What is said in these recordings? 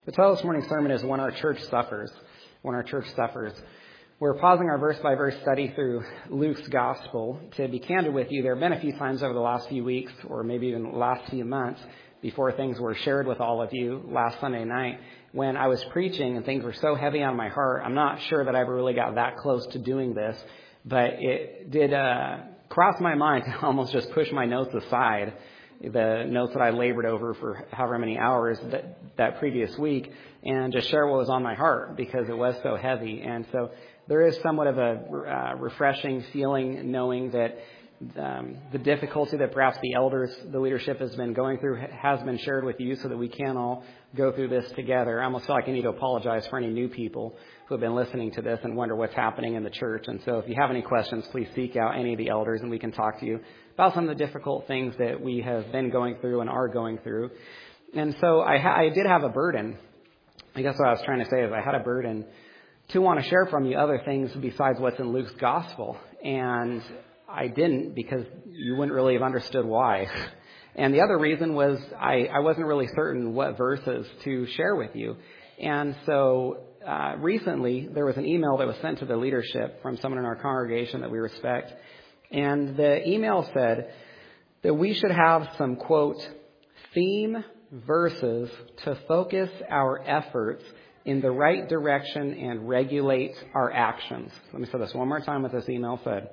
The title of this morning's sermon is When Our Church Suffers. When Our Church Suffers. We're pausing our verse-by-verse study through Luke's Gospel. To be candid with you, there have been a few times over the last few weeks, or maybe even the last few months, before things were shared with all of you last Sunday night, when I was preaching and things were so heavy on my heart. I'm not sure that I ever really got that close to doing this, but it did cross my mind to almost just push my notes aside, the notes that I labored over for however many hours that previous week, and just share what was on my heart because it was so heavy. And so there is somewhat of a refreshing feeling knowing that the difficulty that perhaps the elders, the leadership has been going through has been shared with you so that we can all go through this together. I almost feel like I need to apologize for any new people who have been listening to this and wonder what's happening in the church. And so if you have any questions, please seek out any of the elders and we can talk to you about some of the difficult things that we have been going through and are going through. And so I did have a burden. I guess what I was trying to say is I had a burden to want to share from you other things besides what's in Luke's Gospel. And I didn't because you wouldn't really have understood why. And the other reason was I wasn't really certain what verses to share with you. And so recently there was an email that was sent to the leadership from someone in our congregation that we respect. And the email said that we should have some, quote, theme verses to focus our efforts in the right direction and regulate our actions. Let me say this one more time what this email said.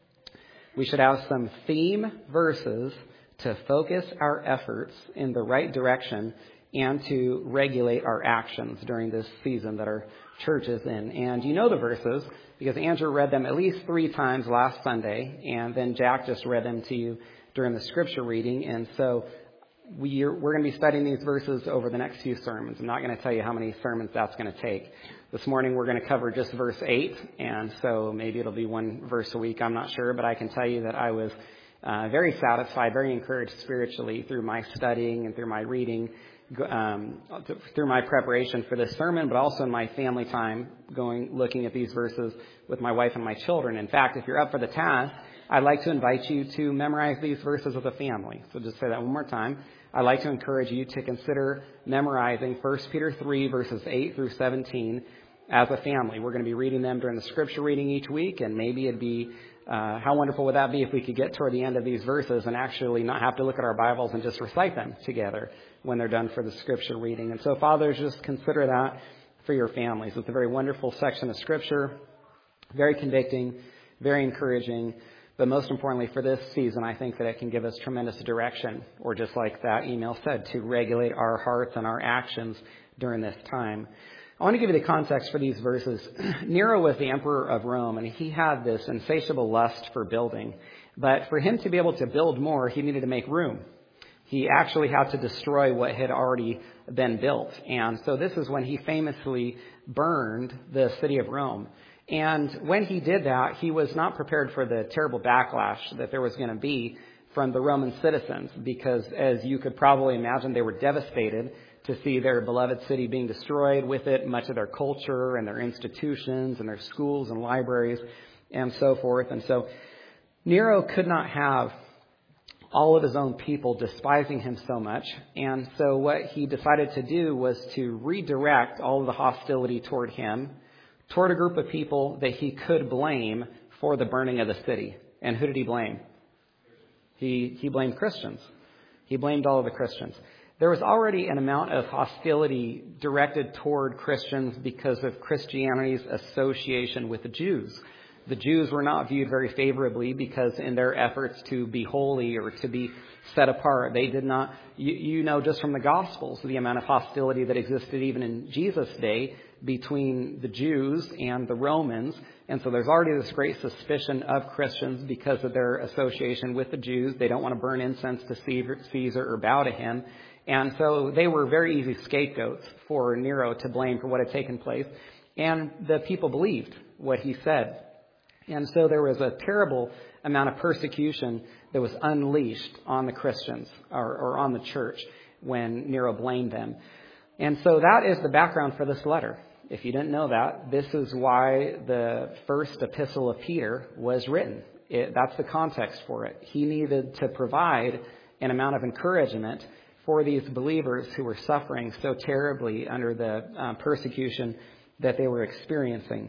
We should have some theme verses to focus our efforts in the right direction and to regulate our actions during this season that our church is in. And you know the verses because Andrew read them at least 3 times last Sunday, and then Jack just read them to you during the scripture reading. And so we're going to be studying these verses over the next few sermons. I'm not going to tell you how many sermons that's going to take. This morning we're going to cover just verse 8, and so maybe it'll be one verse a week. I'm not sure, but I can tell you that I was very satisfied, very encouraged spiritually through my studying and through my reading, through my preparation for this sermon, but also in my family time looking at these verses with my wife and my children. In fact, if you're up for the task, I'd like to invite you to memorize these verses with a family. So just say that one more time. I'd like to encourage you to consider memorizing 1 Peter 3, verses 8 through 17 as a family. We're going to be reading them during the scripture reading each week, and maybe it'd be, how wonderful would that be if we could get toward the end of these verses and actually not have to look at our Bibles and just recite them together when they're done for the scripture reading. And so, fathers, just consider that for your families. It's a very wonderful section of scripture, very convicting, very encouraging. But most importantly, for this season, I think that it can give us tremendous direction, or just like that email said, to regulate our hearts and our actions during this time. I want to give you the context for these verses. Nero was the emperor of Rome, and he had this insatiable lust for building. But for him to be able to build more, he needed to make room. He actually had to destroy what had already been built. And so this is when he famously burned the city of Rome. And when he did that, he was not prepared for the terrible backlash that there was going to be from the Roman citizens, because as you could probably imagine, they were devastated to see their beloved city being destroyed, with it much of their culture and their institutions and their schools and libraries and so forth. And so Nero could not have all of his own people despising him so much. And so what he decided to do was to redirect all of the hostility toward him, toward a group of people that he could blame for the burning of the city. And who did he blame? He blamed Christians. He blamed all of the Christians. There was already an amount of hostility directed toward Christians because of Christianity's association with the Jews. The Jews were not viewed very favorably because in their efforts to be holy or to be set apart, they did not, you know just from the Gospels, the amount of hostility that existed even in Jesus' day between the Jews and the Romans. And so there's already this great suspicion of Christians because of their association with the Jews. They don't want to burn incense to Caesar or bow to him. And so they were very easy scapegoats for Nero to blame for what had taken place. And the people believed what he said. And so there was a terrible amount of persecution that was unleashed on the Christians or on the church when Nero blamed them. And so that is the background for this letter. If you didn't know that, this is why the first epistle of Peter was written. That's the context for it. He needed to provide an amount of encouragement for these believers who were suffering so terribly under the persecution that they were experiencing.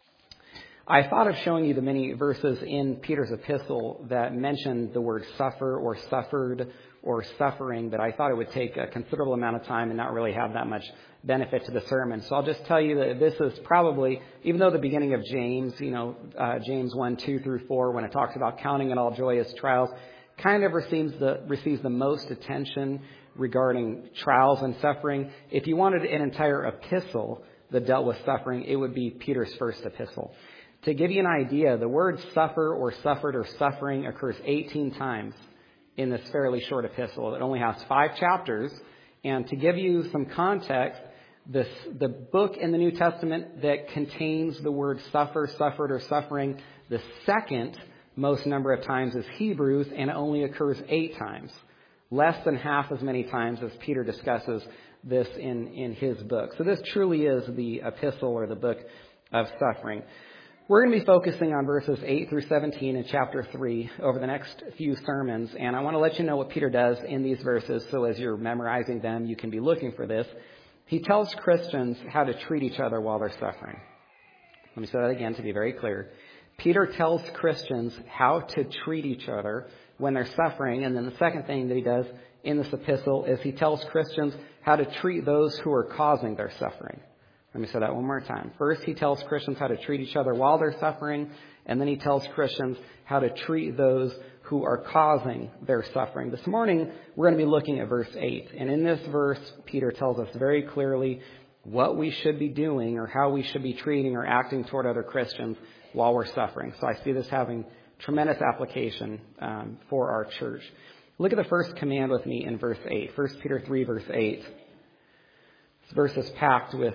I thought of showing you the many verses in Peter's epistle that mention the word suffer or suffered or suffering, but I thought it would take a considerable amount of time and not really have that much benefit to the sermon. So I'll just tell you that this is probably, even though the beginning of James, James 1, 2 through 4, when it talks about counting it all joy as trials, kind of receives the most attention regarding trials and suffering. If you wanted an entire epistle that dealt with suffering, it would be Peter's first epistle. To give you an idea, the word suffer or suffered or suffering occurs 18 times in this fairly short epistle. It only has 5 chapters. And to give you some context, the book in the New Testament that contains the word suffer, suffered, or suffering, the second most number of times is Hebrews, and it only occurs 8 times. Less than half as many times as Peter discusses this in his book. So this truly is the epistle or the book of suffering. We're going to be focusing on verses 8 through 17 in chapter 3 over the next few sermons. And I want to let you know what Peter does in these verses, so as you're memorizing them, you can be looking for this. He tells Christians how to treat each other while they're suffering. Let me say that again to be very clear. Peter tells Christians how to treat each other when they're suffering. And then the second thing that he does in this epistle is he tells Christians how to treat those who are causing their suffering. Let me say that one more time. First, he tells Christians how to treat each other while they're suffering, and then he tells Christians how to treat those who are causing their suffering. This morning, we're going to be looking at verse 8. And in this verse, Peter tells us very clearly what we should be doing or how we should be treating or acting toward other Christians while we're suffering. So I see this having tremendous application for our church. Look at the first command with me in verse 8. 1 Peter 3, verse 8. This verse is packed with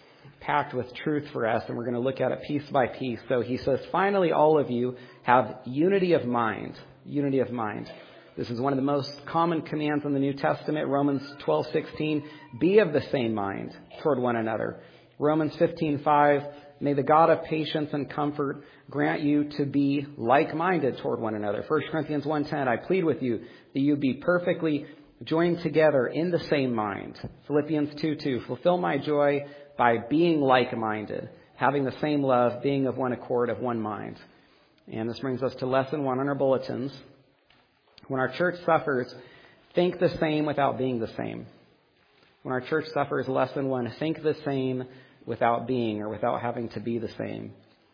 truth for us, and we're going to look at it piece by piece. So he says, finally, all of you have unity of mind. Unity of mind. This is one of the most common commands in the New Testament. Romans 12:16, be of the same mind toward one another. Romans 15:5, may the God of patience and comfort grant you to be like-minded toward one another. 1 Corinthians 1:10, I plead with you that you be perfectly joined together in the same mind. Philippians 2:2, fulfill my joy by being like-minded, having the same love, being of one accord, of one mind. And this brings us to lesson 1 on our bulletins. When our church suffers, think the same without being the same. When our church suffers, lesson 1, think the same without being or without having to be the same.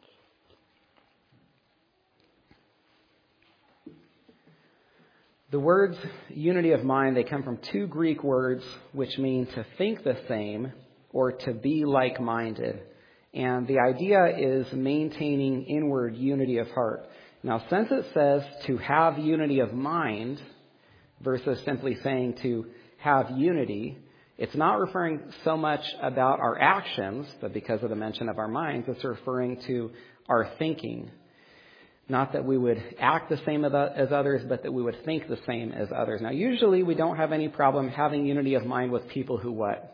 The words unity of mind, they come from 2 Greek words which mean to think the same or to be like-minded. And the idea is maintaining inward unity of heart. Now, since it says to have unity of mind versus simply saying to have unity, it's not referring so much about our actions, but because of the mention of our minds, it's referring to our thinking. Not that we would act the same as others, but that we would think the same as others. Now, usually we don't have any problem having unity of mind with people who what?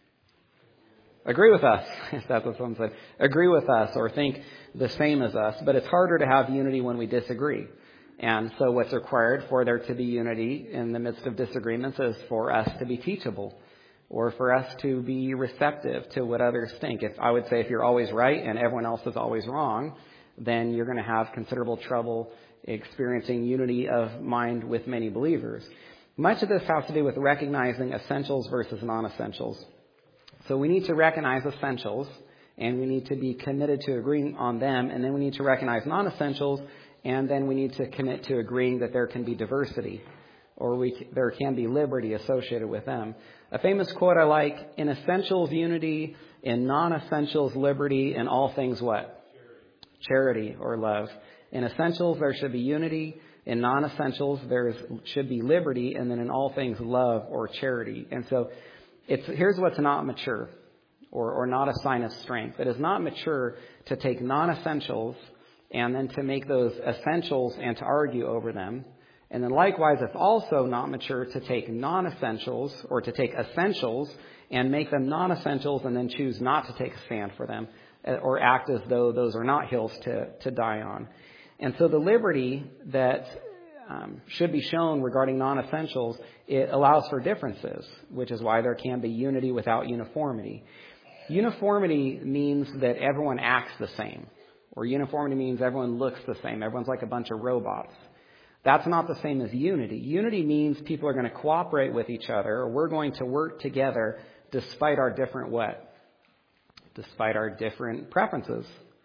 Agree with us, if that's what someone said. Agree with us or think the same as us. But it's harder to have unity when we disagree. And so what's required for there to be unity in the midst of disagreements is for us to be teachable or for us to be receptive to what others think. I would say if you're always right and everyone else is always wrong, then you're going to have considerable trouble experiencing unity of mind with many believers. Much of this has to do with recognizing essentials versus non-essentials. So we need to recognize essentials, and we need to be committed to agreeing on them, and then we need to recognize non-essentials, and then we need to commit to agreeing that there can be diversity, or there can be liberty associated with them. A famous quote I like, in essentials, unity, in non-essentials, liberty, in all things what? Charity or love. In essentials, there should be unity. In non-essentials, there should be liberty, and then in all things, love or charity. And so here's what's not mature or not a sign of strength. It is not mature to take non-essentials and then to make those essentials and to argue over them. And then likewise, it's also not mature to take non-essentials or to take essentials and make them non-essentials and then choose not to take a stand for them or act as though those are not hills to die on. And so the liberty that should be shown regarding non-essentials it allows for differences, which is why there can be unity without uniformity. Uniformity means that everyone acts the same, or uniformity means everyone looks the same. Everyone's like a bunch of robots. That's not the same as unity. Unity means people are going to cooperate with each other, or we're going to work together despite our different what? Despite our different preferences,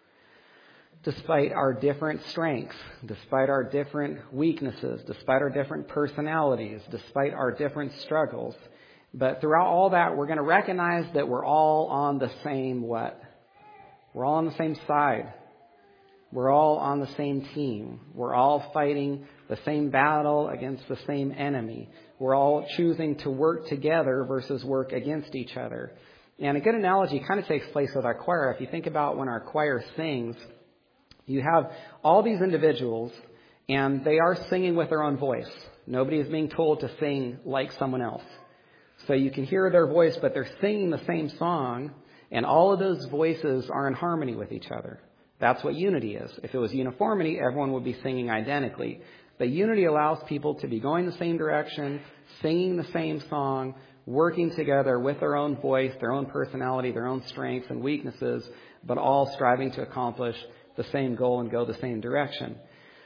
despite our different strengths, despite our different weaknesses, despite our different personalities, despite our different struggles. But throughout all that, we're going to recognize that we're all on the same what? We're all on the same side. We're all on the same team. We're all fighting the same battle against the same enemy. We're all choosing to work together versus work against each other. And a good analogy kind of takes place with our choir. If you think about when our choir sings, you have all these individuals, and they are singing with their own voice. Nobody is being told to sing like someone else. So you can hear their voice, but they're singing the same song, and all of those voices are in harmony with each other. That's what unity is. If it was uniformity, everyone would be singing identically. But unity allows people to be going the same direction, singing the same song, working together with their own voice, their own personality, their own strengths and weaknesses, but all striving to accomplish the same goal and go the same direction.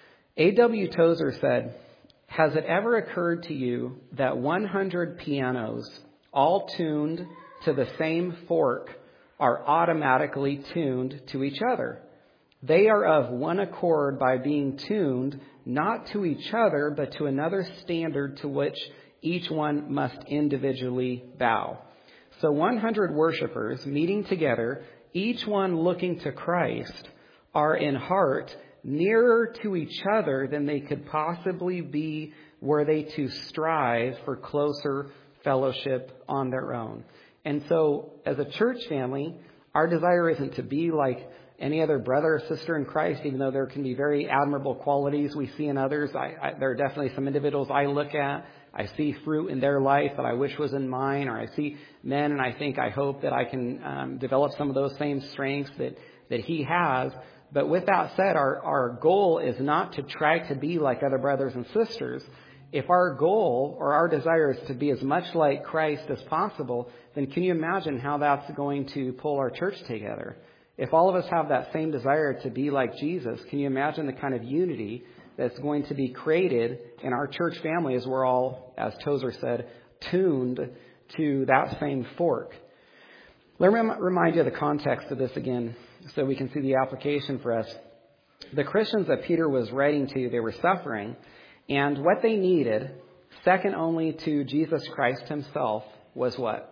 A.W. Tozer said, "Has it ever occurred to you that 100 pianos, all tuned to the same fork, are automatically tuned to each other? They are of one accord by being tuned not to each other, but to another standard to which each one must individually bow." So 100 worshipers meeting together, each one looking to Christ, are in heart nearer to each other than they could possibly be were they to strive for closer fellowship on their own. And so as a church family, our desire isn't to be like any other brother or sister in Christ, even though there can be very admirable qualities we see in others. There are definitely some individuals I look at. I see fruit in their life that I wish was in mine, or I see men and I hope that I can develop some of those same strengths that he has. But with that said, our goal is not to try to be like other brothers and sisters. If our goal or our desire is to be as much like Christ as possible, then can you imagine how that's going to pull our church together? If all of us have that same desire to be like Jesus, can you imagine the kind of unity that's going to be created in our church family as we're all, as Tozer said, tuned to that same fork? Let me remind you of the context of this again so we can see the application for us. The Christians that Peter was writing to, they were suffering, and what they needed, second only to Jesus Christ himself, was what?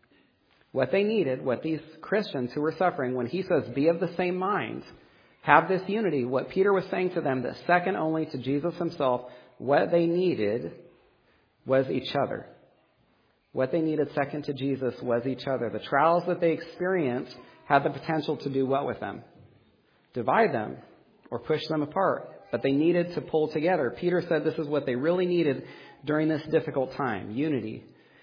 What they needed, what these Christians who were suffering, when he says, be of the same mind, have this unity, what Peter was saying to them, that second only to Jesus himself, what they needed was each other. What they needed second to Jesus was each other. The trials that they experienced had the potential to do what with them? Divide them or push them apart. But they needed to pull together. Peter said this is what they really needed during this difficult time, unity.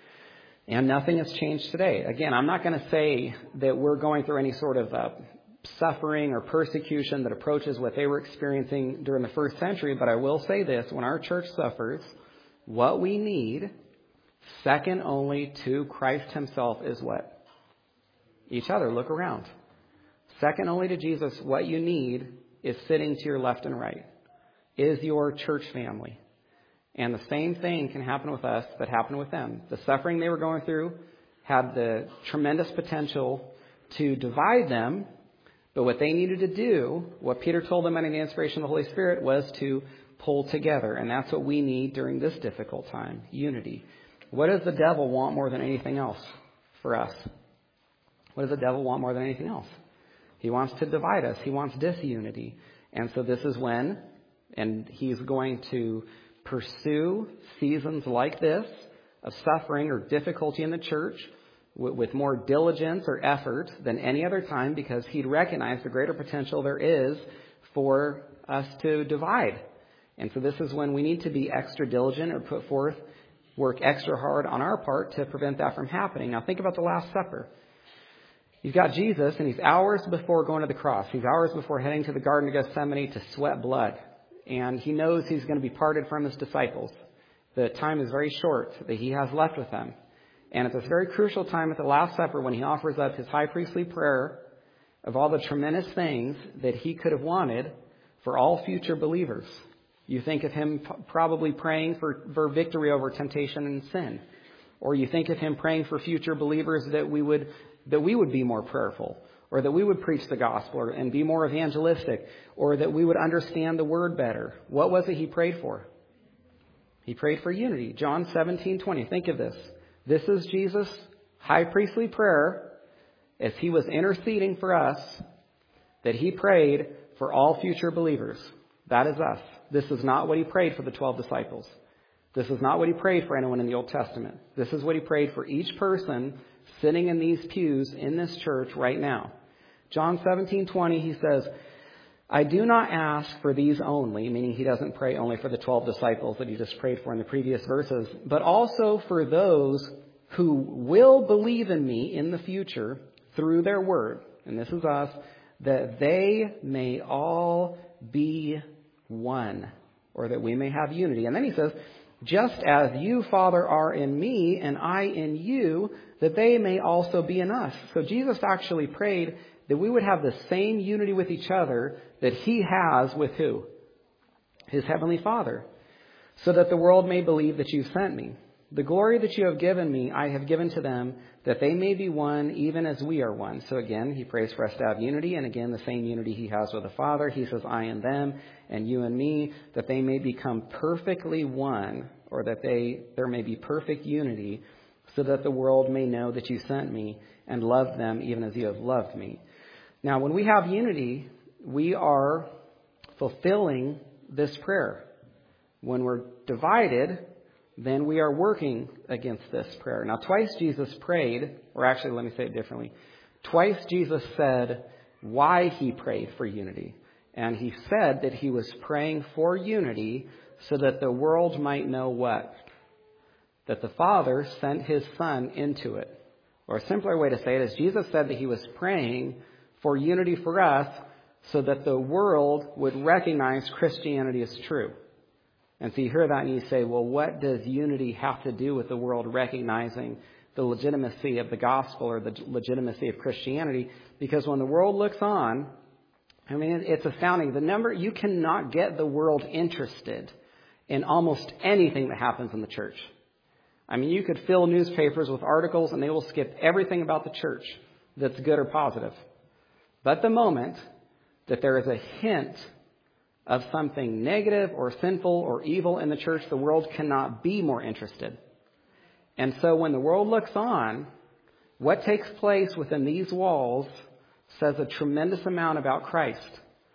And nothing has changed today. Again, I'm not going to say that we're going through any sort of suffering or persecution that approaches what they were experiencing during the first century, but I will say this: when our church suffers, what we need, second only to Christ himself, is what? Each other. Look around. Second only to Jesus, what you need is sitting to your left and right, is your church family. And the same thing can happen with us that happened with them. The suffering they were going through had the tremendous potential to divide them, but what they needed to do, what Peter told them under the inspiration of the Holy Spirit, was to pull together. And that's what we need during this difficult time, unity. What does the devil want more than anything else for us? What does the devil want more than anything else? He wants to divide us. He wants disunity. And so this is when, and he's going to pursue seasons like this of suffering or difficulty in the church with more diligence or effort than any other time, because he'd recognize the greater potential there is for us to divide. And so this is when we need to be extra diligent or put forth, work extra hard on our part to prevent that from happening. Now think about the Last Supper. You've got Jesus, and he's hours before going to the cross. He's hours before heading to the Garden of Gethsemane to sweat blood. And he knows he's going to be parted from his disciples. The time is very short that he has left with them. And at this very crucial time at the Last Supper, when he offers up his high priestly prayer of all the tremendous things that he could have wanted for all future believers. You think of him probably praying for victory over temptation and sin. Or you think of him praying for future believers that we would be more prayerful, or that we would preach the gospel and be more evangelistic, or that we would understand the word better. What was it he prayed for? He prayed for unity. John 17:20. Think of this. This is Jesus' high priestly prayer as he was interceding for us, that he prayed for all future believers. That is us. This is not what he prayed for the 12 disciples. This is not what he prayed for anyone in the Old Testament. This is what he prayed for each person sitting in these pews in this church right now. John 17:20, he says, I do not ask for these only, meaning he doesn't pray only for the 12 disciples that he just prayed for in the previous verses, but also for those who will believe in me in the future through their word. And this is us, that they may all be one, or that we may have unity. And then he says, just as you, Father, are in me and I in you, that they may also be in us. So Jesus actually prayed that we would have the same unity with each other that he has with who? His heavenly Father. So that the world may believe that you sent me. The glory that you have given me, I have given to them, that they may be one, even as we are one. So again, he prays for us to have unity. And again, the same unity he has with the Father. He says, I and them, and you and me, that they may become perfectly one, or that there may be perfect unity, so that the world may know that you sent me and loved them even as you have loved me. Now, when we have unity, we are fulfilling this prayer. When we're divided, then we are working against this prayer. Now, twice Jesus prayed, or actually, let me say it differently. Twice Jesus said why he prayed for unity. And he said that he was praying for unity so that the world might know what? That the Father sent his Son into it. Or a simpler way to say it is Jesus said that he was praying for unity for us so that the world would recognize Christianity as true. And so you hear that and you say, well, what does unity have to do with the world recognizing the legitimacy of the gospel or the legitimacy of Christianity? Because when the world looks on, I mean, it's astounding. You cannot get the world interested in almost anything that happens in the church. I mean, you could fill newspapers with articles and they will skip everything about the church that's good or positive. But the moment that there is a hint of something negative or sinful or evil in the church, the world cannot be more interested. And so when the world looks on, what takes place within these walls says a tremendous amount about Christ.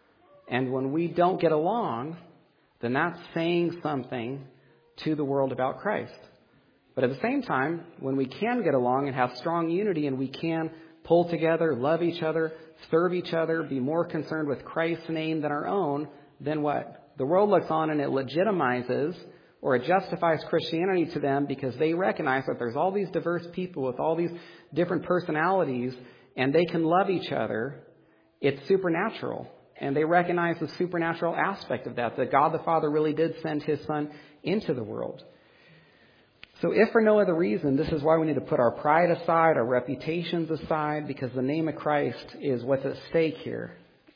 And when we don't get along, then that's saying something to the world about Christ. But at the same time, when we can get along and have strong unity and we can pull together, love each other, serve each other, be more concerned with Christ's name than our own, then what? The world looks on and it legitimizes or it justifies Christianity to them because they recognize that there's all these diverse people with all these different personalities and they can love each other. It's supernatural. And they recognize the supernatural aspect of that God the Father really did send his Son into the world. So if for no other reason, this is why we need to put our pride aside, our reputations aside, because the name of Christ is what's at stake here.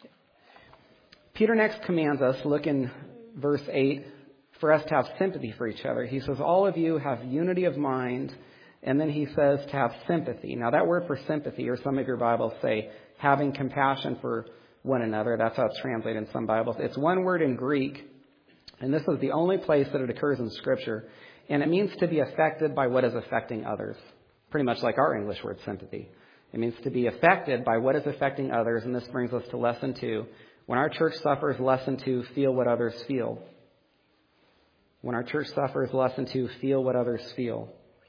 Peter next commands us, look in verse 8, for us to have sympathy for each other. He says, all of you have unity of mind, and then he says to have sympathy. Now that word for sympathy, or some of your Bibles say having compassion for one another, that's how it's translated in some Bibles. It's one word in Greek, and this is the only place that it occurs in Scripture. And it means to be affected by what is affecting others. Pretty much like our English word sympathy. It means to be affected by what is affecting others. And this brings us to lesson 2. When our church suffers, lesson 2, feel what others feel. When our church suffers, lesson 2, feel what others feel.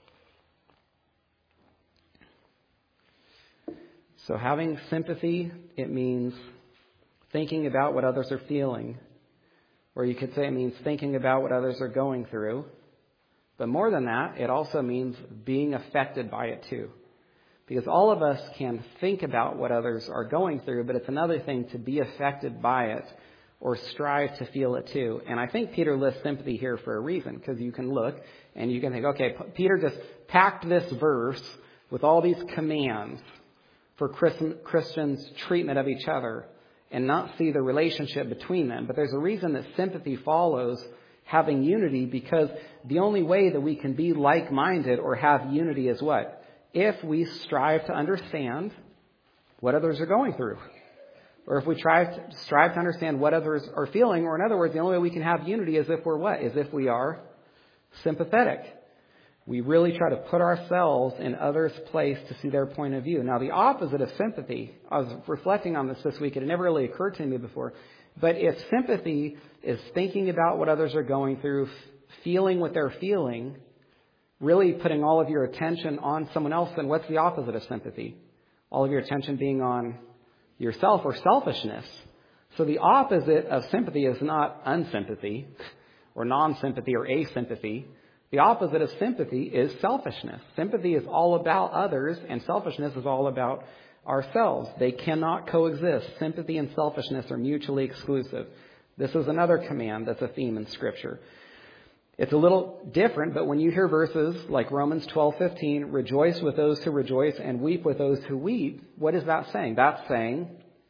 So having sympathy, it means thinking about what others are feeling. Or you could say it means thinking about what others are going through. But more than that, it also means being affected by it too. Because all of us can think about what others are going through, but it's another thing to be affected by it or strive to feel it too. And I think Peter lists sympathy here for a reason, because you can look and you can think, okay, Peter just packed this verse with all these commands for Christians' treatment of each other and not see the relationship between them. But there's a reason that sympathy follows having unity, because the only way that we can be like-minded or have unity is what? If we strive to understand what others are going through. Or if we strive to understand what others are feeling, or in other words, the only way we can have unity is if we're what? Is if we are sympathetic. We really try to put ourselves in others' place to see their point of view. Now, the opposite of sympathy, I was reflecting on this week, it had never really occurred to me before, but if sympathy is thinking about what others are going through, feeling what they're feeling, really putting all of your attention on someone else, then what's the opposite of sympathy? All of your attention being on yourself, or selfishness. So the opposite of sympathy is not unsympathy or non-sympathy or asympathy. The opposite of sympathy is selfishness. Sympathy is all about others, and selfishness is all about ourselves. They cannot coexist. Sympathy and selfishness are mutually exclusive. This is another command that's a theme in Scripture. It's a little different, but when you hear verses like Romans 12:15, rejoice with those who rejoice and weep with those who weep, what is that saying? That's saying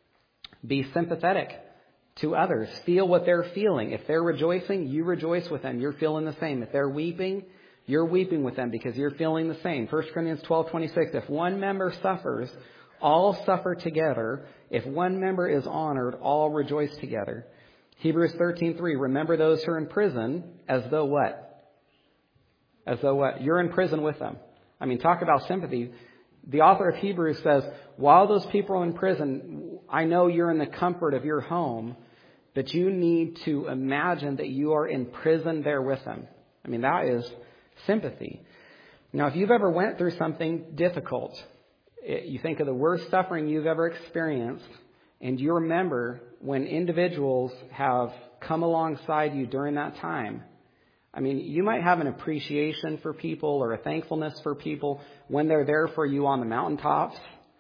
be sympathetic to others. Feel what they're feeling. If they're rejoicing, you rejoice with them. You're feeling the same. If they're weeping, you're weeping with them because you're feeling the same. 1 Corinthians 12:26, if one member suffers, all suffer together. If one member is honored, all rejoice together. Hebrews 13:3, remember those who are in prison as though what? As though what? You're in prison with them. I mean, talk about sympathy. The author of Hebrews says, while those people are in prison, I know you're in the comfort of your home, but you need to imagine that you are in prison there with them. I mean, that is sympathy. Now, if you've ever went through something difficult, you think of the worst suffering you've ever experienced, and you remember when individuals have come alongside you during that time. I mean, you might have an appreciation for people or a thankfulness for people when they're there for you on the mountaintops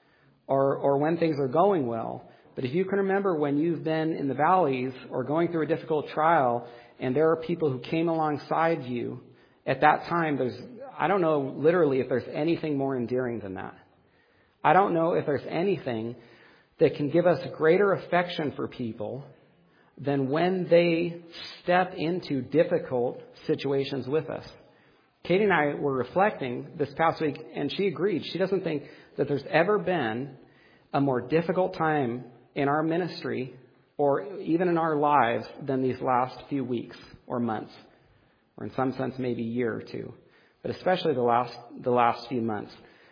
or when things are going well. But if you can remember when you've been in the valleys or going through a difficult trial and there are people who came alongside you at that time, I don't know literally if there's anything more endearing than that. I don't know if there's anything that can give us greater affection for people than when they step into difficult situations with us. Katie and I were reflecting this past week, and she agreed. She doesn't think that there's ever been a more difficult time in our ministry or even in our lives than these last few weeks or months, or in some sense maybe a year or two, but especially the last few months.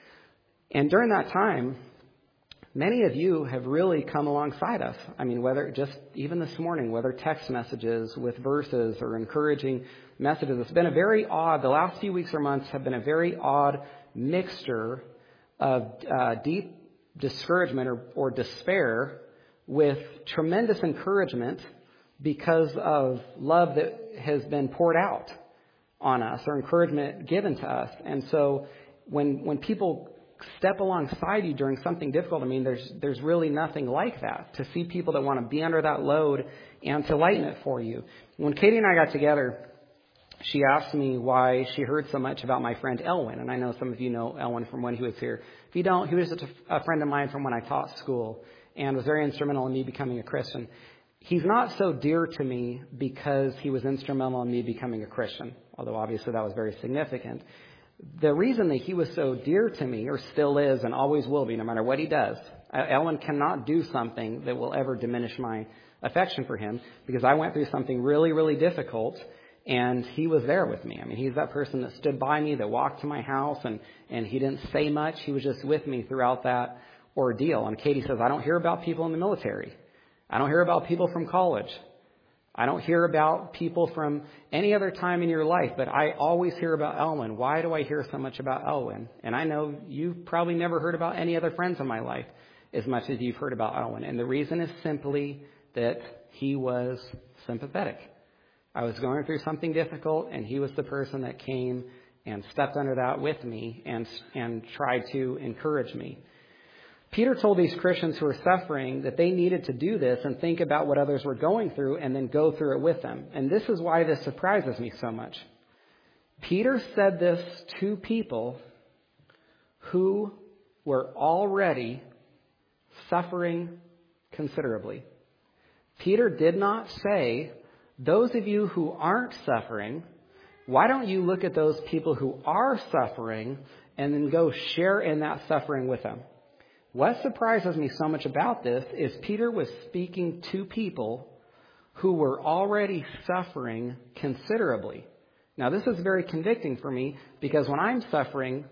And during that time, many of you have really come alongside us. I mean, whether just even this morning, whether text messages with verses or encouraging messages, it's been the last few weeks or months have been a very odd mixture of deep discouragement or despair with tremendous encouragement because of love that has been poured out on us or encouragement given to us. And so when people step alongside you during something difficult, I mean, there's really nothing like that. To see people that want to be under that load and to lighten it for you. When Katie and I got together, she asked me why she heard so much about my friend Elwin. And I know some of you know Elwin from when he was here. If you don't, he was just a friend of mine from when I taught school and was very instrumental in me becoming a Christian. He's not so dear to me because he was instrumental in me becoming a Christian, although obviously that was very significant. The reason that he was so dear to me, or still is and always will be, no matter what he does, Ellen cannot do something that will ever diminish my affection for him, because I went through something really, really difficult, and he was there with me. I mean, he's that person that stood by me, that walked to my house, and he didn't say much. He was just with me throughout that ordeal. And Katie says, I don't hear about people in the military. I don't hear about people from college. I don't hear about people from any other time in your life, but I always hear about Elwin. Why do I hear so much about Elwin? And I know you've probably never heard about any other friends in my life as much as you've heard about Elwin. And the reason is simply that he was sympathetic. I was going through something difficult, and he was the person that came and stepped under that with me and tried to encourage me. Peter told these Christians who were suffering that they needed to do this and think about what others were going through and then go through it with them. And this is why this surprises me so much. Peter said this to people who were already suffering considerably. Peter did not say, those of you who aren't suffering, why don't you look at those people who are suffering and then go share in that suffering with them? What surprises me so much about this is Peter was speaking to people who were already suffering considerably. Now, this is very convicting for me because when I'm suffering,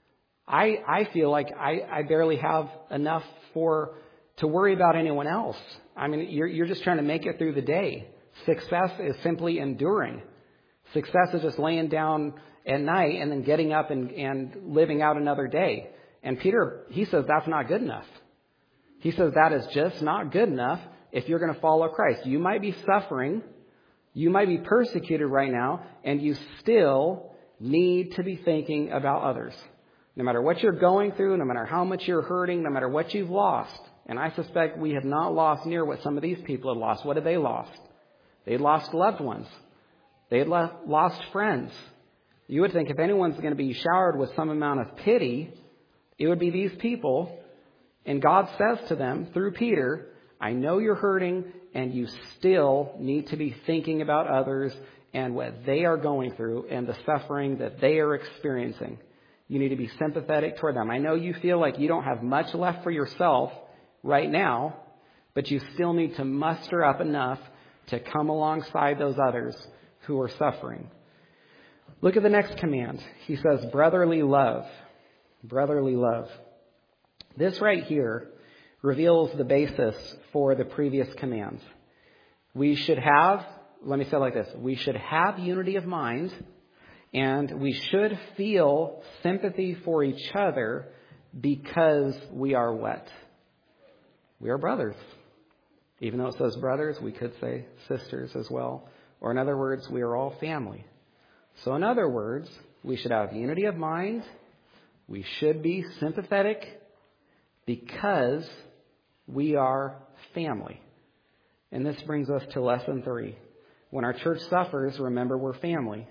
I feel like I barely have enough to worry about anyone else. I mean, you're just trying to make it through the day. Success is simply enduring. Success is just laying down at night and then getting up and living out another day. And Peter, he says that's not good enough. He says that is just not good enough if you're going to follow Christ. You might be suffering. You might be persecuted right now, and you still need to be thinking about others. No matter what you're going through, no matter how much you're hurting, no matter what you've lost. And I suspect we have not lost near what some of these people have lost. What have they lost? They lost loved ones. They had lost friends. You would think if anyone's going to be showered with some amount of pity, it would be these people. And God says to them through Peter, I know you're hurting and you still need to be thinking about others and what they are going through and the suffering that they are experiencing. You need to be sympathetic toward them. I know you feel like you don't have much left for yourself right now, but you still need to muster up enough to come alongside those others who are suffering. Look at the next command. He says, brotherly love. Brotherly love. This right here reveals the basis for the previous commands. We should have, let me say it like this, we should have unity of mind, and we should feel sympathy for each other because we are what? We are brothers. Even though it says brothers, we could say sisters as well. Or in other words, we are all family. So in other words, we should have unity of mind. We should be sympathetic because we are family. And this brings us to lesson 3. When our church suffers, remember we're family.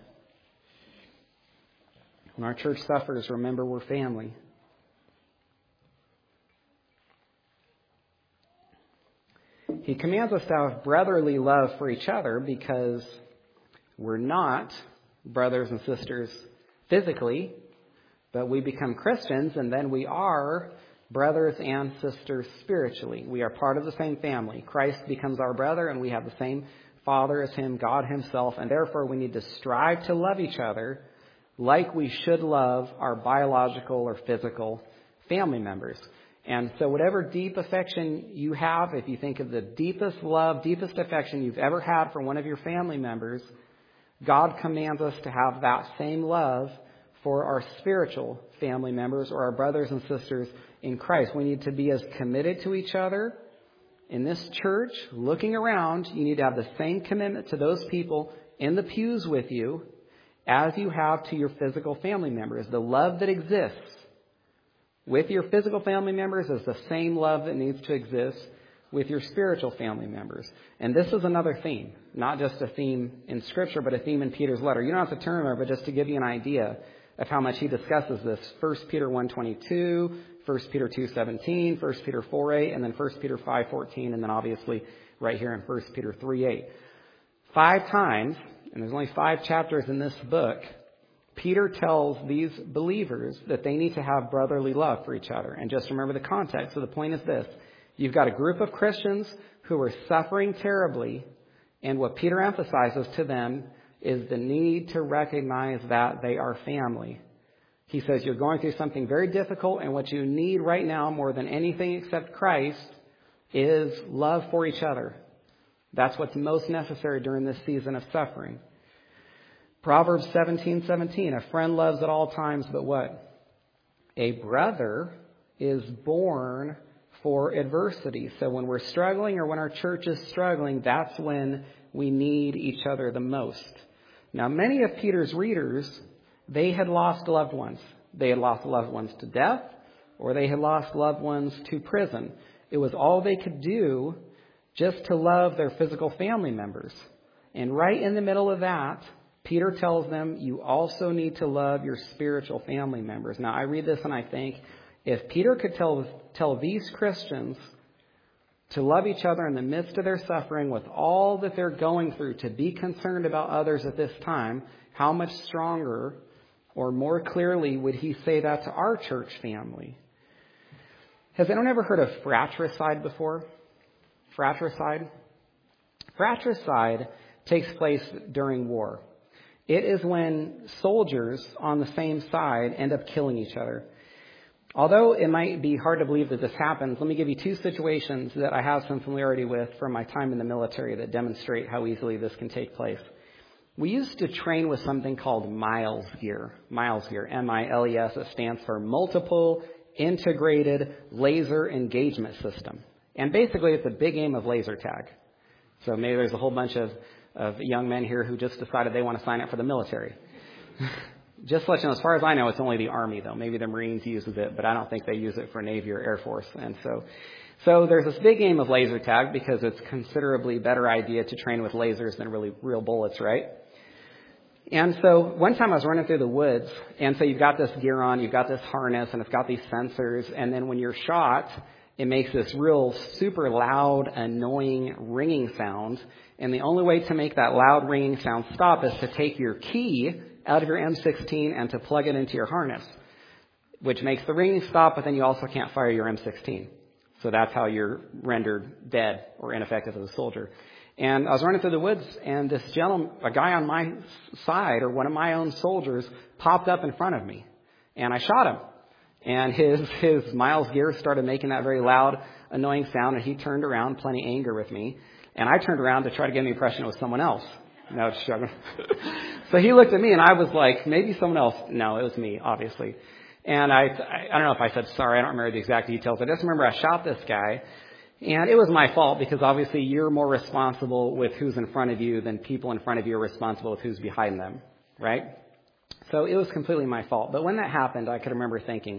When our church suffers, remember we're family. He commands us to have brotherly love for each other because we're not brothers and sisters physically, but we become Christians and then we are brothers and sisters spiritually. We are part of the same family. Christ becomes our brother and we have the same Father as Him, God Himself, and therefore we need to strive to love each other like we should love our biological or physical family members. And so whatever deep affection you have, if you think of the deepest love, deepest affection you've ever had for one of your family members, God commands us to have that same love for our spiritual family members or our brothers and sisters in Christ. We need to be as committed to each other in this church. Looking around, you need to have the same commitment to those people in the pews with you as you have to your physical family members. The love that exists with your physical family members is the same love that needs to exist with your spiritual family members. And this is another theme, not just a theme in Scripture, but a theme in Peter's letter. You don't have to turn there, but just to give you an idea of how much he discusses this. 1 Peter 1:22, 1 Peter 2:17, 1 Peter 4:8, and then 1 Peter 5:14, and then obviously right here in 1 Peter 3:8. 5 times, and there's only 5 chapters in this book, Peter tells these believers that they need to have brotherly love for each other. And just remember the context. So the point is this. You've got a group of Christians who are suffering terribly, and what Peter emphasizes to them is the need to recognize that they are family. He says you're going through something very difficult, and what you need right now more than anything except Christ is love for each other. That's what's most necessary during this season of suffering. Proverbs 17:17, a friend loves at all times, but what? A brother is born for adversity. So when we're struggling or when our church is struggling, that's when we need each other the most. Now, many of Peter's readers, they had lost loved ones. They had lost loved ones to death, or they had lost loved ones to prison. It was all they could do just to love their physical family members. And right in the middle of that, Peter tells them, you also need to love your spiritual family members. Now, I read this and I think, if Peter could tell these Christians to love each other in the midst of their suffering with all that they're going through, to be concerned about others at this time, how much stronger or more clearly would he say that to our church family? Has anyone ever heard of fratricide before? Fratricide? Fratricide takes place during war. It is when soldiers on the same side end up killing each other. Although it might be hard to believe that this happens, let me give you two situations that I have some familiarity with from my time in the military that demonstrate how easily this can take place. We used to train with something called MILES gear. MILES gear, M-I-L-E-S. It stands for Multiple Integrated Laser Engagement System. And basically it's a big game of laser tag. So maybe there's a whole bunch of young men here who just decided they want to sign up for the military. Just to let you know, as far as I know, it's only the Army, though. Maybe the Marines uses it, but I don't think they use it for Navy or Air Force. And so there's this big game of laser tag because it's a considerably better idea to train with lasers than really real bullets, right? And so one time I was running through the woods, and so you've got this gear on, you've got this harness, and it's got these sensors, and then when you're shot, it makes this real super loud, annoying ringing sound. And the only way to make that loud ringing sound stop is to take your key out of your M16 and to plug it into your harness, which makes the ringing stop, but then you also can't fire your M16. So that's how you're rendered dead or ineffective as a soldier. And I was running through the woods, and this gentleman, a guy on my side, or one of my own soldiers, popped up in front of me. And I shot him. And his MILES gear started making that very loud, annoying sound, and he turned around, plenty angry with me. And I turned around to try to get the impression it was someone else. No, it's struggling. So he looked at me, and I was like, maybe someone else. No, it was me, obviously. And I don't know if I said sorry. I don't remember the exact details. I just remember I shot this guy, and it was my fault because obviously you're more responsible with who's in front of you than people in front of you are responsible with who's behind them, right? So it was completely my fault. But when that happened, I could remember thinking,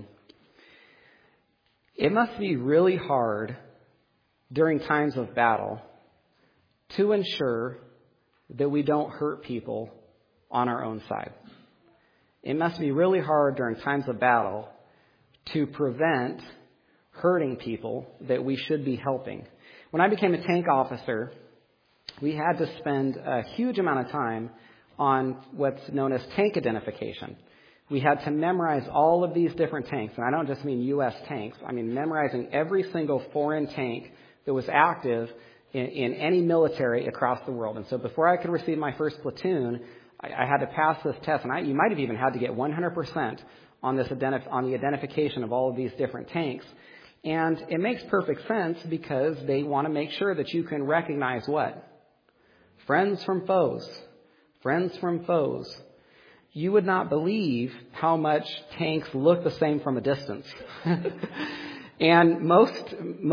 it must be really hard during times of battle to ensure that we don't hurt people on our own side. It must be really hard during times of battle to prevent hurting people that we should be helping. When I became a tank officer, we had to spend a huge amount of time on what's known as tank identification. We had to memorize all of these different tanks, and I don't just mean U.S. tanks. I mean memorizing every single foreign tank that was active in any military across the world. And so before I could receive my first platoon, I had to pass this test, and you might have even had to get 100% on the identification of all of these different tanks. And it makes perfect sense because they want to make sure that you can recognize what? Friends from foes. Friends from foes. You would not believe how much tanks look the same from a distance. And most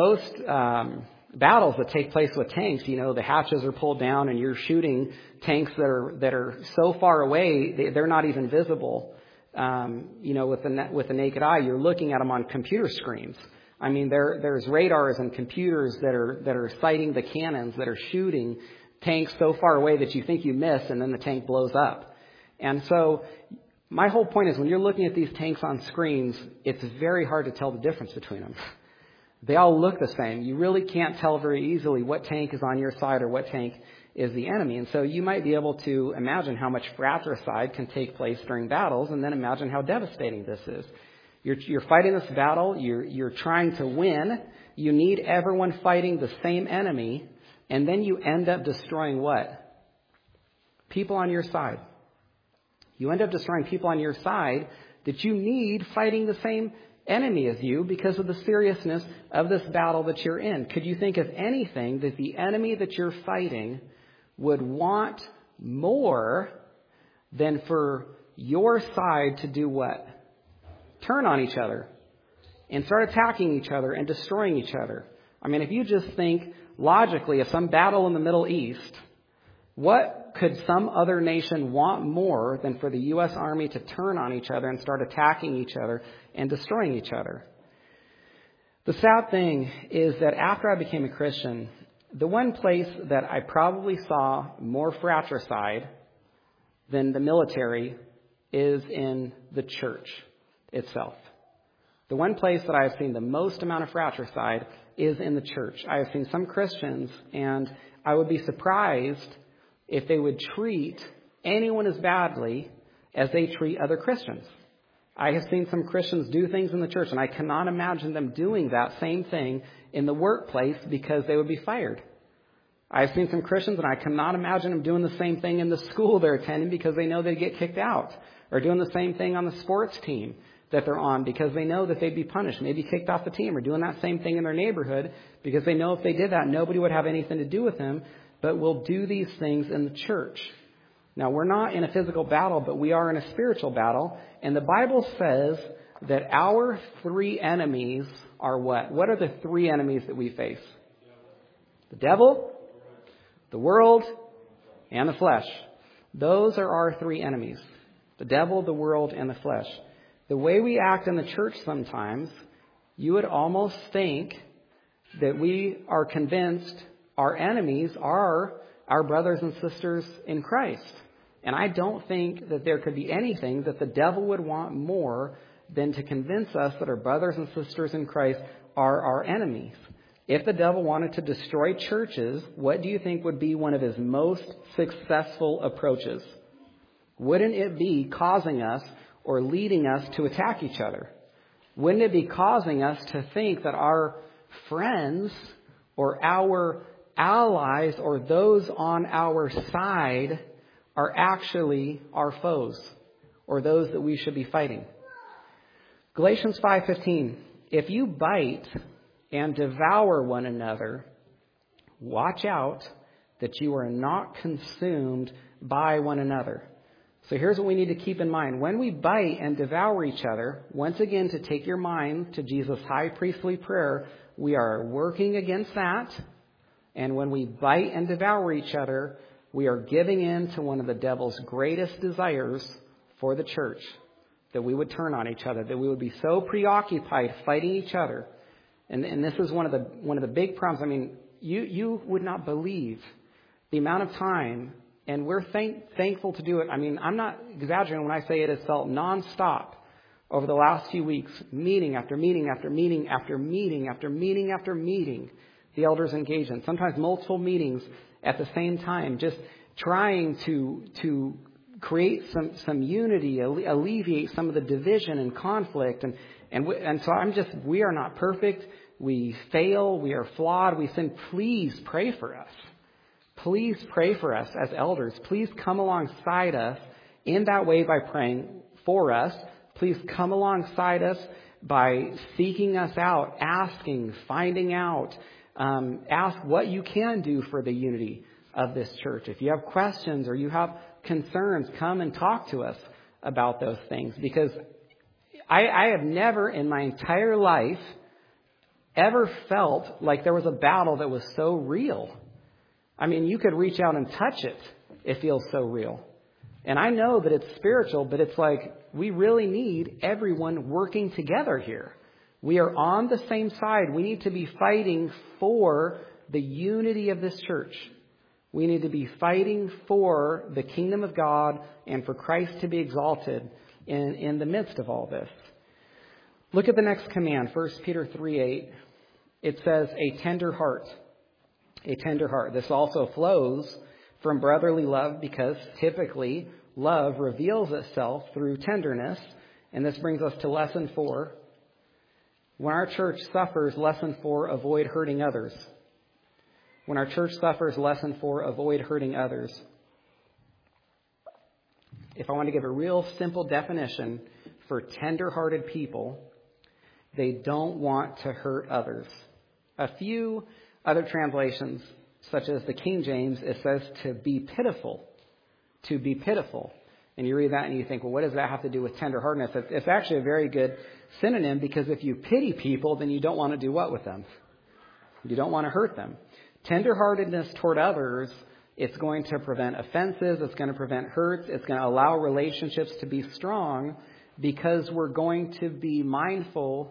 battles that take place with tanks, the hatches are pulled down and you're shooting tanks that are so far away they're not even visible. With the naked eye, you're looking at them on computer screens. I mean, there's radars and computers that are sighting the cannons that are shooting tanks so far away that you think you miss, and then the tank blows up. And so my whole point is when you're looking at these tanks on screens, it's very hard to tell the difference between them. They all look the same. You really can't tell very easily what tank is on your side or what tank is the enemy. And so you might be able to imagine how much fratricide can take place during battles, and then imagine how devastating this is. You're fighting this battle. You're trying to win. You need everyone fighting the same enemy, and then you end up destroying what? People on your side. You end up destroying people on your side that you need fighting the same enemy as you because of the seriousness of this battle that you're in. Could you think of anything that the enemy that you're fighting would want more than for your side to do what? Turn on each other and start attacking each other and destroying each other. I mean, if you just think logically of some battle in the Middle East, what could some other nation want more than for the U.S. Army to turn on each other and start attacking each other and destroying each other? The sad thing is that after I became a Christian, the one place that I probably saw more fratricide than the military is in the church itself. The one place that I have seen the most amount of fratricide is in the church. I have seen some Christians, and I would be surprised if they would treat anyone as badly as they treat other Christians. I have seen some Christians do things in the church, and I cannot imagine them doing that same thing in the workplace because they would be fired. I've seen some Christians, and I cannot imagine them doing the same thing in the school they're attending because they know they get kicked out, or doing the same thing on the sports team that they're on because they know that they'd be punished, maybe kicked off the team, or doing that same thing in their neighborhood because they know if they did that, nobody would have anything to do with them, but will do these things in the church. Now, we're not in a physical battle, but we are in a spiritual battle. And the Bible says that our three enemies are what? What are the three enemies that we face? The devil, the world, and the flesh. Those are our three enemies. The devil, the world, and the flesh. The way we act in the church sometimes, you would almost think that we are convinced our enemies are our brothers and sisters in Christ. And I don't think that there could be anything that the devil would want more than to convince us that our brothers and sisters in Christ are our enemies. If the devil wanted to destroy churches, what do you think would be one of his most successful approaches? Wouldn't it be causing us or leading us to attack each other? Wouldn't it be causing us to think that our friends or our allies or those on our side are actually our foes or those that we should be fighting? Galatians 5:15, if you bite and devour one another, watch out that you are not consumed by one another. So here's what we need to keep in mind. When we bite and devour each other, once again, to take your mind to Jesus' high priestly prayer, we are working against that. And when we bite and devour each other, we are giving in to one of the devil's greatest desires for the church, that we would turn on each other, that we would be so preoccupied fighting each other. And this is one of the big problems. I mean, you would not believe the amount of time, and we're thankful to do it. I mean, I'm not exaggerating when I say it has felt nonstop over the last few weeks, meeting after meeting after meeting after meeting after meeting after meeting, the elders engaged in, sometimes multiple meetings at the same time, just trying to create some unity, alleviate some of the division and conflict. And so we are not perfect. We fail. We are flawed. We sin. Please pray for us. Please pray for us as elders. Please come alongside us in that way by praying for us. Please come alongside us by seeking us out, asking, finding out. Ask what you can do for the unity of this church. If you have questions or you have concerns, come and talk to us about those things. Because I have never in my entire life ever felt like there was a battle that was so real. I mean, you could reach out and touch it. It feels so real. And I know that it's spiritual, but it's like we really need everyone working together here. We are on the same side. We need to be fighting for the unity of this church. We need to be fighting for the kingdom of God and for Christ to be exalted in the midst of all this. Look at the next command, 1 Peter 3:8. It says, a tender heart. A tender heart. This also flows from brotherly love because typically love reveals itself through tenderness. And this brings us to lesson 4. When our church suffers, lesson 4, avoid hurting others. When our church suffers, lesson 4, avoid hurting others. If I want to give a real simple definition for tender-hearted people, they don't want to hurt others. A few other translations, such as the King James, it says to be pitiful. To be pitiful. And you read that and you think, well, what does that have to do with tenderheartedness? It's actually a very good synonym, because if you pity people, then you don't want to do what with them? You don't want to hurt them. Tenderheartedness toward others, it's going to prevent offenses. It's going to prevent hurts. It's going to allow relationships to be strong, because we're going to be mindful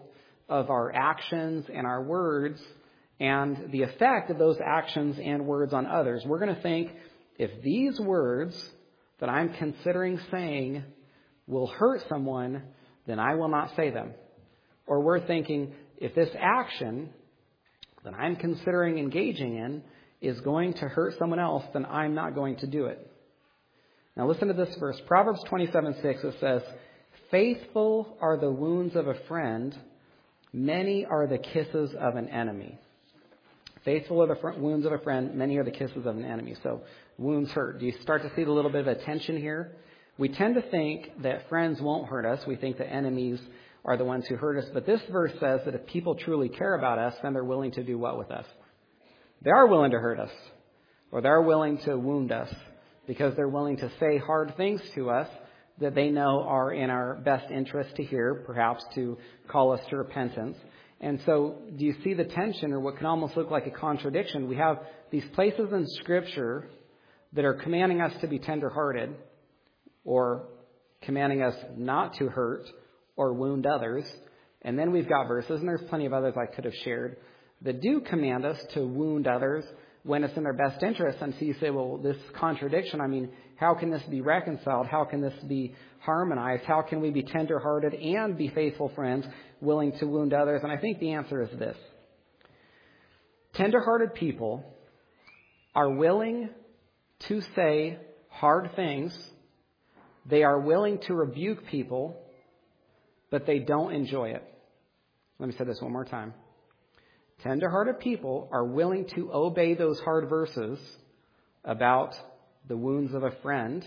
of our actions and our words and the effect of those actions and words on others. We're going to think, if these words that I'm considering saying will hurt someone, then I will not say them. Or we're thinking, if this action that I'm considering engaging in is going to hurt someone else, then I'm not going to do it. Now listen to this verse. Proverbs 27:6, it says, "Faithful are the wounds of a friend, many are the kisses of an enemy." Faithful are the wounds of a friend, many are the kisses of an enemy. So wounds hurt. Do you start to see a little bit of a tension here? We tend to think that friends won't hurt us. We think that enemies are the ones who hurt us. But this verse says that if people truly care about us, then they're willing to do what with us? They are willing to hurt us, or they're willing to wound us, because they're willing to say hard things to us that they know are in our best interest to hear, perhaps to call us to repentance. And so do you see the tension, or what can almost look like a contradiction? We have these places in Scripture that are commanding us to be tenderhearted, or commanding us not to hurt or wound others. And then we've got verses, and there's plenty of others I could have shared, that do command us to wound others when it's in their best interest. And so you say, well, this contradiction, I mean, how can this be reconciled? How can this be harmonized? How can we be tenderhearted and be faithful friends, willing to wound others? And I think the answer is this. Tenderhearted people are willing to say hard things. They are willing to rebuke people, but they don't enjoy it. Let me say this one more time. Tender-hearted people are willing to obey those hard verses about the wounds of a friend,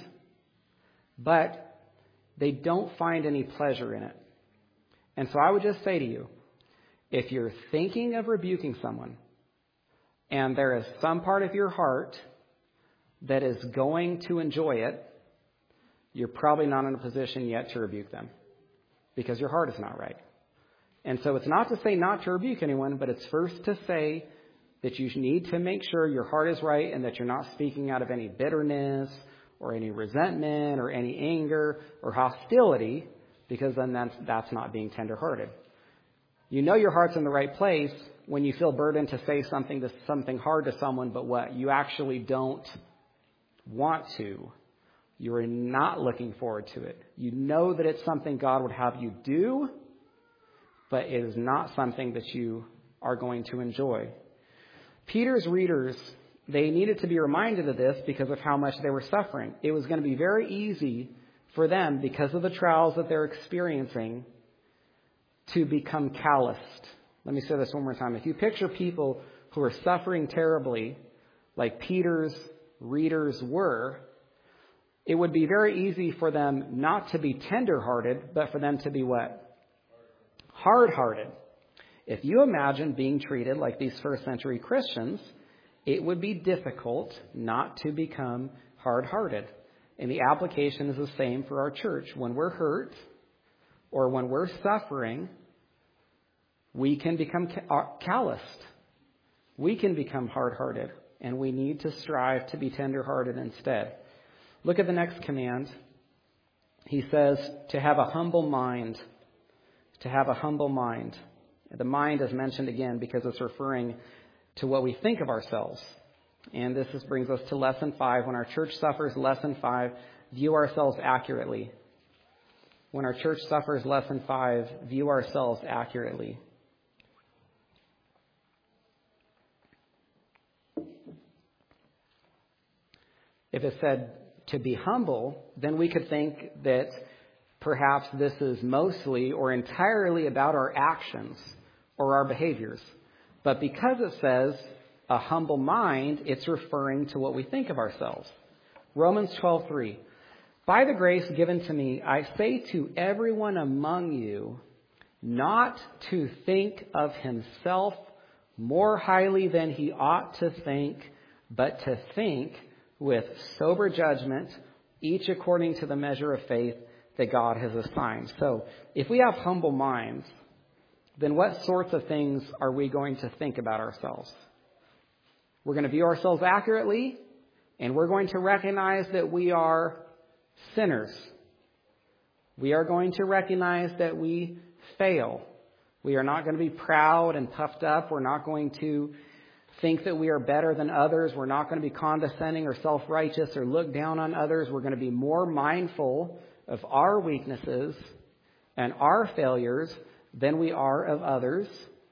but they don't find any pleasure in it. And so I would just say to you, if you're thinking of rebuking someone, and there is some part of your heart that is going to enjoy it, you're probably not in a position yet to rebuke them, because your heart is not right. And so it's not to say not to rebuke anyone, but it's first to say that you need to make sure your heart is right and that you're not speaking out of any bitterness or any resentment or any anger or hostility, because then that's not being tenderhearted. You know your heart's in the right place when you feel burdened to say something hard to someone, but what? You actually don't want to. You're not looking forward to it. You know that it's something God would have you do, but it is not something that you are going to enjoy. Peter's readers, they needed to be reminded of this because of how much they were suffering. It was going to be very easy for them, because of the trials that they're experiencing, to become calloused. Let me say this one more time. If you picture people who are suffering terribly, like Peter's readers were, it would be very easy for them not to be tender-hearted, but for them to be what? Hard-hearted. If you imagine being treated like these first century Christians, it would be difficult not to become hard-hearted. And the application is the same for our church. When we're hurt or when we're suffering, we can become calloused. We can become hard-hearted, and we need to strive to be tender-hearted instead. Look at the next command. He says to have a humble mind. To have a humble mind. The mind is mentioned again because it's referring to what we think of ourselves. And this brings us to lesson 5. When our church suffers, lesson 5, view ourselves accurately. When our church suffers, lesson 5, view ourselves accurately. If it said to be humble, then we could think that perhaps this is mostly or entirely about our actions or our behaviors. But because it says a humble mind, it's referring to what we think of ourselves. Romans 12:3. By the grace given to me, I say to everyone among you, not to think of himself more highly than he ought to think, but to think with sober judgment, each according to the measure of faith that God has assigned. So if we have humble minds, then what sorts of things are we going to think about ourselves? We're going to view ourselves accurately, and we're going to recognize that we are sinners. We are going to recognize that we fail. We are not going to be proud and puffed up. We're not going to think that we are better than others. We're not going to be condescending or self-righteous or look down on others. We're going to be more mindful of our weaknesses and our failures than we are of others.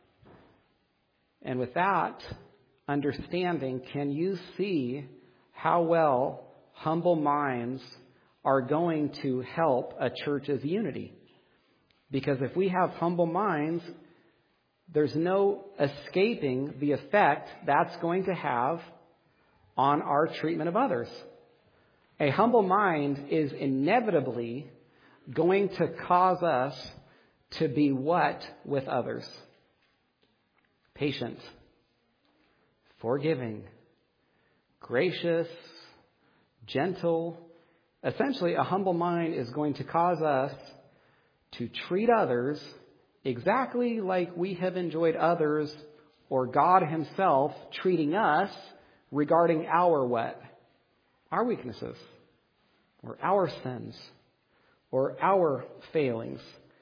And with that understanding, can you see how well humble minds are going to help a church's unity? Because if we have humble minds, there's no escaping the effect that's going to have on our treatment of others. A humble mind is inevitably going to cause us to be what with others? Patient, forgiving, gracious, gentle. Essentially, a humble mind is going to cause us to treat others exactly like we have enjoyed others or God himself treating us regarding our what? Our weaknesses or our sins or our failings.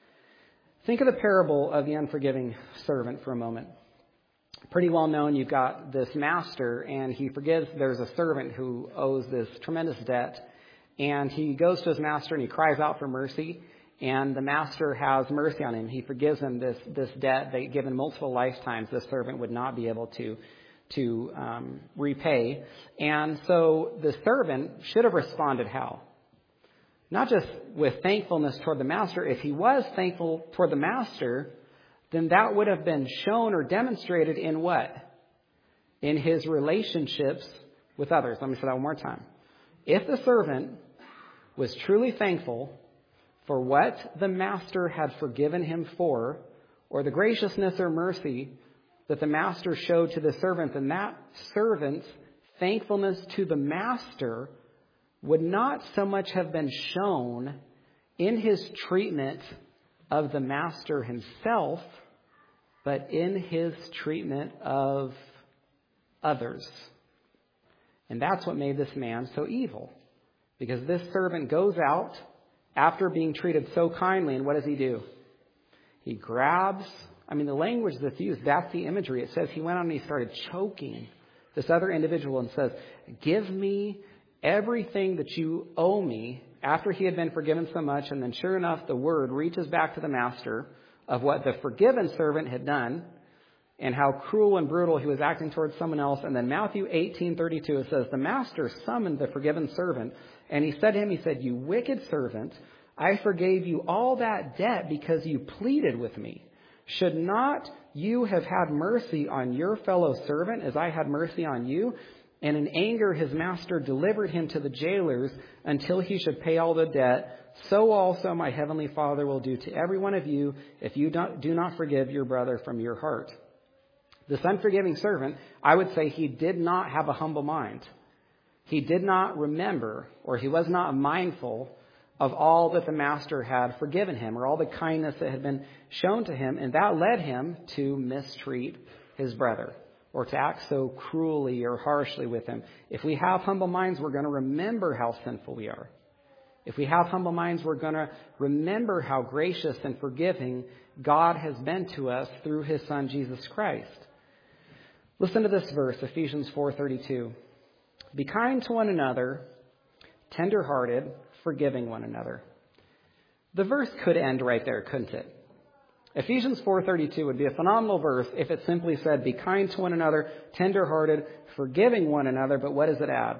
Think of the parable of the unforgiving servant for a moment. Pretty well known. You've got this master and he forgives. There's a servant who owes this tremendous debt, and he goes to his master and he cries out for mercy. And the master has mercy on him. He forgives him this debt that, given multiple lifetimes, this servant would not be able to repay. And so the servant should have responded how? Not just with thankfulness toward the master. If he was thankful toward the master, then that would have been shown or demonstrated in what? In his relationships with others. Let me say that one more time. If the servant was truly thankful for what the master had forgiven him for, or the graciousness or mercy that the master showed to the servant, then that servant's thankfulness to the master would not so much have been shown in his treatment of the master himself, but in his treatment of others. And that's what made this man so evil. Because this servant goes out after being treated so kindly, and what does he do? He grabs, the language that's used, that's the imagery. It says he went on and he started choking this other individual and says, "Give me everything that you owe me," after he had been forgiven so much. And then sure enough, the word reaches back to the master of what the forgiven servant had done and how cruel and brutal he was acting towards someone else. And then Matthew 18:32, it says, the master summoned the forgiven servant, and he said to him, he said, "You wicked servant, I forgave you all that debt because you pleaded with me. Should not you have had mercy on your fellow servant as I had mercy on you?" And in anger, his master delivered him to the jailers until he should pay all the debt. So also my heavenly Father will do to every one of you if you do not forgive your brother from your heart. This unforgiving servant, I would say he did not have a humble mind. He did not remember, or he was not mindful of all that the master had forgiven him, or all the kindness that had been shown to him. And that led him to mistreat his brother, or to act so cruelly or harshly with him. If we have humble minds, we're going to remember how sinful we are. If we have humble minds, we're going to remember how gracious and forgiving God has been to us through his Son, Jesus Christ. Listen to this verse, Ephesians 4:32. "Be kind to one another, tender-hearted, forgiving one another." The verse could end right there, couldn't it? Ephesians 4:32 would be a phenomenal verse if it simply said, "Be kind to one another, tender-hearted, forgiving one another." But what does it add?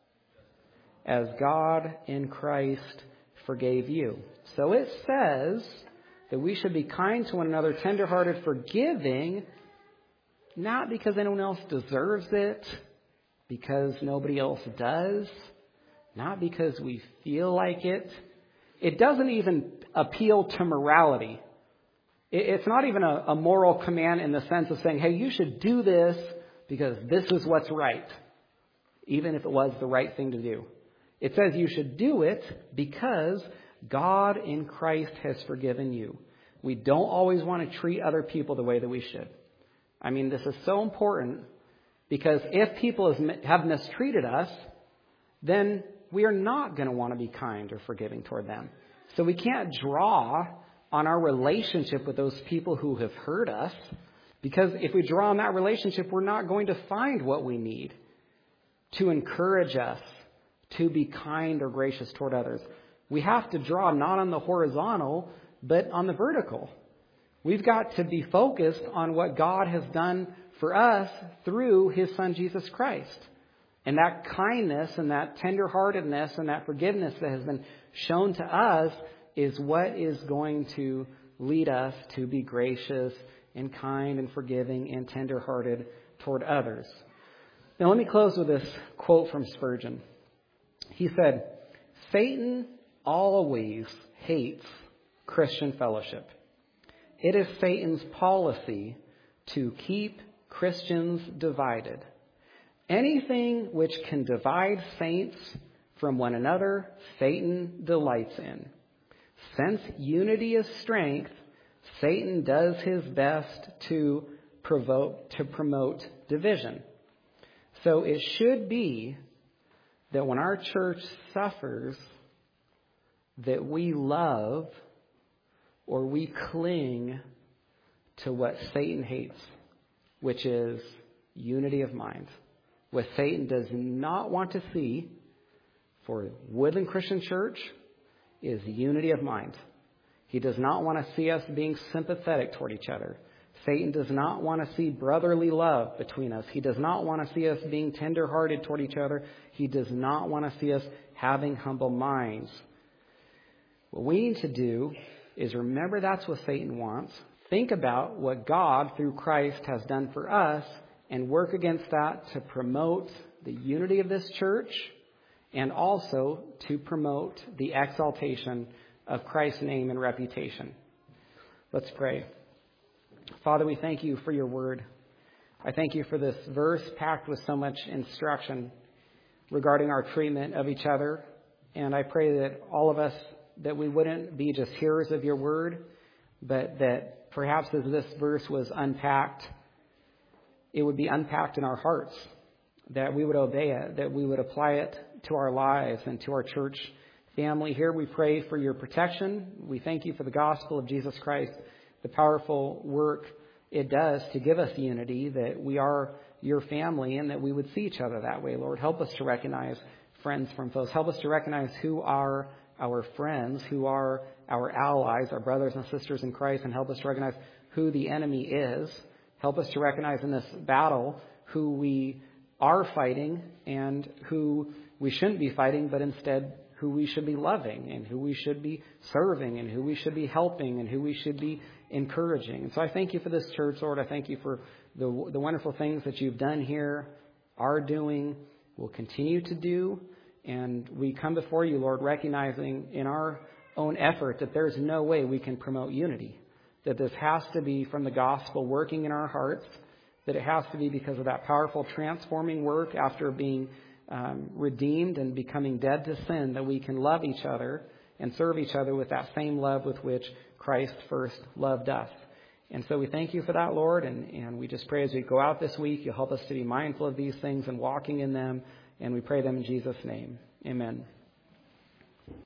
"As God in Christ forgave you." So it says that we should be kind to one another, tender-hearted, forgiving, not because anyone else deserves it, because nobody else does, not because we feel like it. It doesn't even appeal to morality. It's not even a moral command in the sense of saying, hey, you should do this because this is what's right, even if it was the right thing to do. It says you should do it because God in Christ has forgiven you. We don't always want to treat other people the way that we should. This is so important because if people have mistreated us, then we are not going to want to be kind or forgiving toward them. So we can't draw on our relationship with those people who have hurt us. Because if we draw on that relationship, we're not going to find what we need to encourage us to be kind or gracious toward others. We have to draw not on the horizontal, but on the vertical. We've got to be focused on what God has done for us through His Son, Jesus Christ. And that kindness and that tenderheartedness and that forgiveness that has been shown to us is what is going to lead us to be gracious and kind and forgiving and tenderhearted toward others. Now let me close with this quote from Spurgeon. He said, "Satan always hates Christian fellowship. It is Satan's policy to keep Christians divided. Anything which can divide saints from one another, Satan delights in. Since unity is strength, Satan does his best to promote division. So it should be that when our church suffers, that we love or we cling to what Satan hates, which is unity of mind. What Satan does not want to see for Woodland Christian Church is unity of mind. He does not want to see us being sympathetic toward each other. Satan does not want to see brotherly love between us. He does not want to see us being tender-hearted toward each other. He does not want to see us having humble minds. What we need to do is remember that's what Satan wants. Think about what God, through Christ, has done for us and work against that to promote the unity of this church and also to promote the exaltation of Christ's name and reputation. Let's pray. Father, we thank you for your word. I thank you for this verse packed with so much instruction regarding our treatment of each other. And I pray that all of us, that we wouldn't be just hearers of your word, but that perhaps as this verse was unpacked, it would be unpacked in our hearts, that we would obey it, that we would apply it to our lives and to our church family. Here we pray for your protection. We thank you for the gospel of Jesus Christ, the powerful work it does to give us unity, that we are your family and that we would see each other that way. Lord, help us to recognize friends from foes. Help us to recognize who are our friends, who are our allies, our brothers and sisters in Christ, and help us to recognize who the enemy is. Help us to recognize in this battle who we are fighting and who we shouldn't be fighting, but instead who we should be loving and who we should be serving and who we should be helping and who we should be encouraging. And so I thank you for this church, Lord. I thank you for the wonderful things that you've done here, are doing, will continue to do. And we come before you, Lord, recognizing in our own effort that there's no way we can promote unity, that this has to be from the gospel working in our hearts, that it has to be because of that powerful transforming work after being redeemed and becoming dead to sin, that we can love each other and serve each other with that same love with which Christ first loved us. And so we thank you for that, Lord, and we just pray as we go out this week, you'll help us to be mindful of these things and walking in them, and we pray them in Jesus' name. Amen.